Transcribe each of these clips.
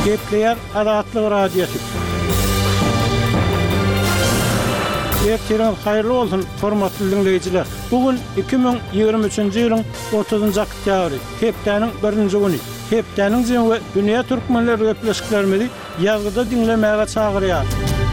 Kepler Adatlyk radiosu. Ertiren hayırlı olsun hormatly dinleyijiler. Bugün 2023-nji ýylyň 30-njy oktýabry, hepdeniň 1-nji güni. Hepdeniň jemgy dünýä türkmenleri gepleşiklerimizi ýazgyda dinlemäge çagyrýar.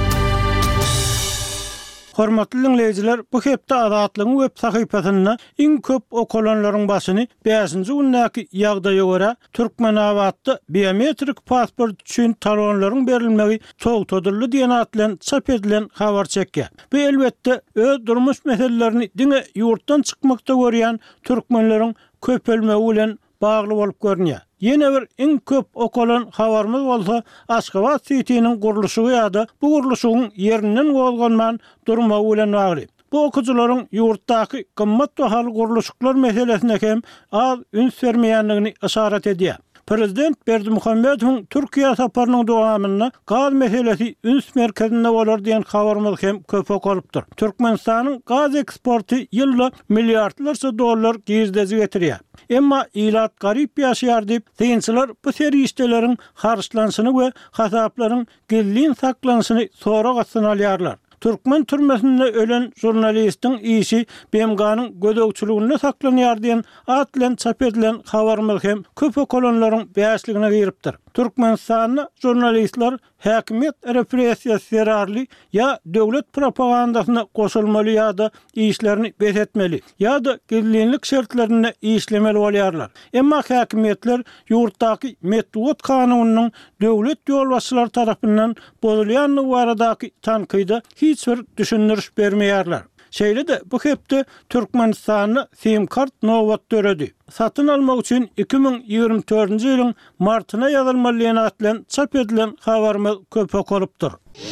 Hormatly dinleyijiler, bu hepde Adatlyň web sahypasynda iň köp okulanlaryň başyny 5-nji günnäki ýagdaýa görä türkmen awatdy biometrik pasport üçin talonlaryň berilmegi togtadyrly diýen at bilen çap edilen habar çekýär. Bu elbetde öz durmuş meselelerini diňe ýurtdan çykmakda görýän türkmenleriň köpelmegi bilen bagly bolup görünýär. Ýene bir iň köp okulan habarymyz bolsa Aşgabat sitiniň gurulşy ýa-da bu gurulşyň ýerinden bolganman durmagy bilen bagly. Bu okujularyň ýurtdaky gymmat bahaly gurulşyklar meselesine hem az üns bermeýänligini işaret edýär. Prezident Berdimuhammedowyň Türkiýe saparynyň dowamynda gaz meselesi üns merkezinde bolar diýen habarymyz hem köp okulypdyr. Türkmenistanyň gaz eksporty ýylda milliardlarça dollar gizdezi getirýär. Emma ilat garip ýaşaýar diýip synçylar bu serişdeleriň harçlanşyny we hasaplaryň gizlin saklanşyny soraga synalýarlar. Türkmen türmesinde ölen jurnalistiň işi BMG'nyň gödökçüliginde saklanýar diýen at bilen çap edilen habarymyz hem köp okulanlaryň bäşligine giripdir. Türkmenistanyň jurnalistler häkimet repressiýasy zerarly ýa döwlet propagandasyna goşulmaly ýa-da işlerini besetmeli ýa-da gizlinlik şertlerine işlemeli bolýarlar. Emma häkimetler ýurtdaky Medwet kanunynyň döwlet ýolbaşçylar tarapyndan bozulýanlygy baradaky tankyda hiç bir düşündiriş bermeýärler. Şeýle de bu hepde Türkmenistanyň sim kart nowat döredi. Satyn almak üçin 2024-nji ýylyň martyna ýazylmaly ýa bilen çap edilen habarymyz köp okulypdyr.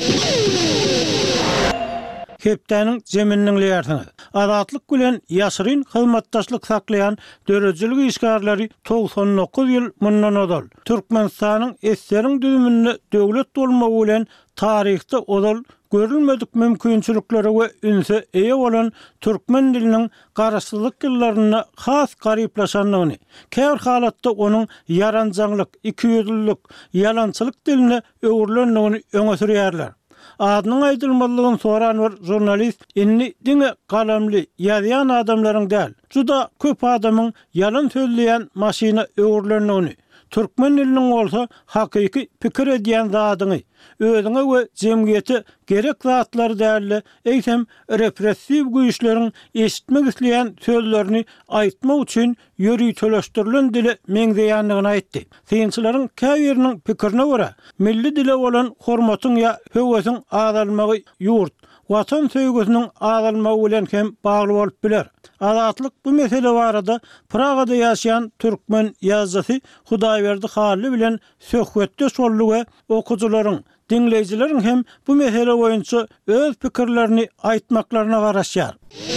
Hepdeniň jemininiň ýertini. Adatlyk bilen ýaşyryn hyzmatdaşlyk saklaýan dörejilik işgärleri 99 ýyl mundan odal. Türkmenistanyň eseriň düzüminde döwlet bolmagy bilen taryhda odal görülmedik mümkinçiliklere we ünse eýe bolan türkmen diliniň garaşsyzlyk ýyllaryna has gariplaşanlygyny, käbir halatda onuň yaranjanglyk, ikiyüzlülük, ýalançylyk diline öwürlenligini öňe sürýärler. Adynyň aýdylmalygyny soran bir jurnalist inni diňe galamly ýazýan adamlaryň däl, juda köp adamyň ýalan söýleýän maşyna öwürlenligini, türkmen diliniň bolsa hakyky pikir edýän zadyny, özüňe we jemgyýete gerek zatlary däl, eýsem repressiw güýçleriň eşitmek isleýän sözlerini aýtmak üçin ýöri töleşdirilen dile meňzeýänligini aýtdy. Synçylaryň käbiriniň pikirine görä, milli dile bolan hormatyň ýa höwesiň azalmagy ýurt, watan söýgüsiniň azalmagy bilen hem bagly bolup biler. Adatlyk bu mesele barada Pragada ýaşaýan türkmen ýazgysy Hudaýberdi Hally bilen söhbetde şolly we okujularyň, dinleýijileriň hem bu mesele boýunça öz pikirlerini aýtmaklaryna garaşýar.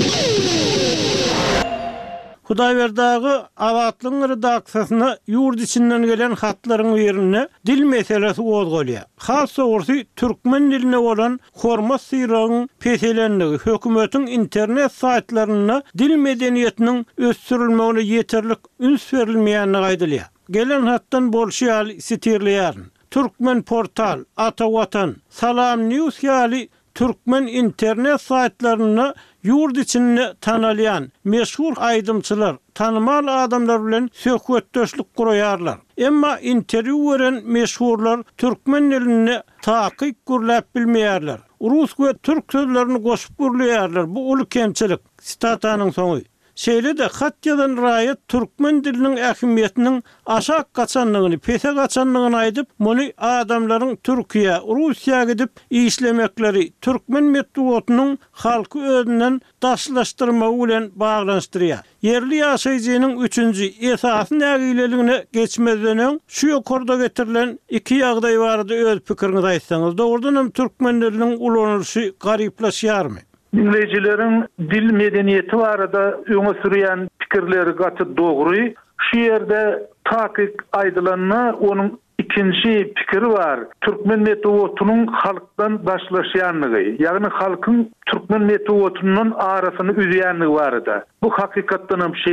Hudaýberdagy Adatlyň redaksiýasyna ýurt içinden gelen hatlaryň birine dil meselesi gozgalýar. Has soňsy türkmen diline bolan hormat syragyň peselenligi hökümetiň internet saytlaryna dil medeniýetiniň ösdürilmegine ýeterlik üns berilmeýänligi aýdylýar. Gelen hatdan bolşýal sitirleýär. Türkmen portal, Atawatan, Salam News ýaly türkmen internet saytlaryna ýurt içinde tanalyan meşhur aýdymçylar, tanymal adamlar bilen söhbetdeşlik guraýarlar. Emma interwiu beren meşhurlar türkmen diline takyk gurlap bilmeýärler. Rus we türk sözlerini goşup gurlaýarlar. Bu uly kemçilik. Statanyň soňy. Şeýle de hat ýazan raýat türkmen diliniň ähmiýetiniň aşak gaçanlygyny, pese gaçanlygyny aýdyp, muny adamlaryň Türkiýe, Russiýa gidip işlemekleri türkmen medeniýetiniň halky özünden daşlaşdyrmagy bilen baglanşdyrýar. Yerli ýaşaýjynyň 3-nji esasy nägileligine geçmezden şu ýokarda getirilen iki ýagdaý barada öz pikiriňizi aýtsaňyz, dogrudan hem türkmen diliniň ulanýşy gariplaşýarmy? Dinleyijilerin dil medeniyeti barada öňe sürýän pikirleri gaty dogry. Şu ýerde takyk aýdylanyna onuň ikinci pikiri var. Türkmen medeniýetiniň halkdan başlaşýanlygy, ýagny halkyň Türkmen medeniýetiniň arasyny üzýänligi barada. Bu hakykatdan hem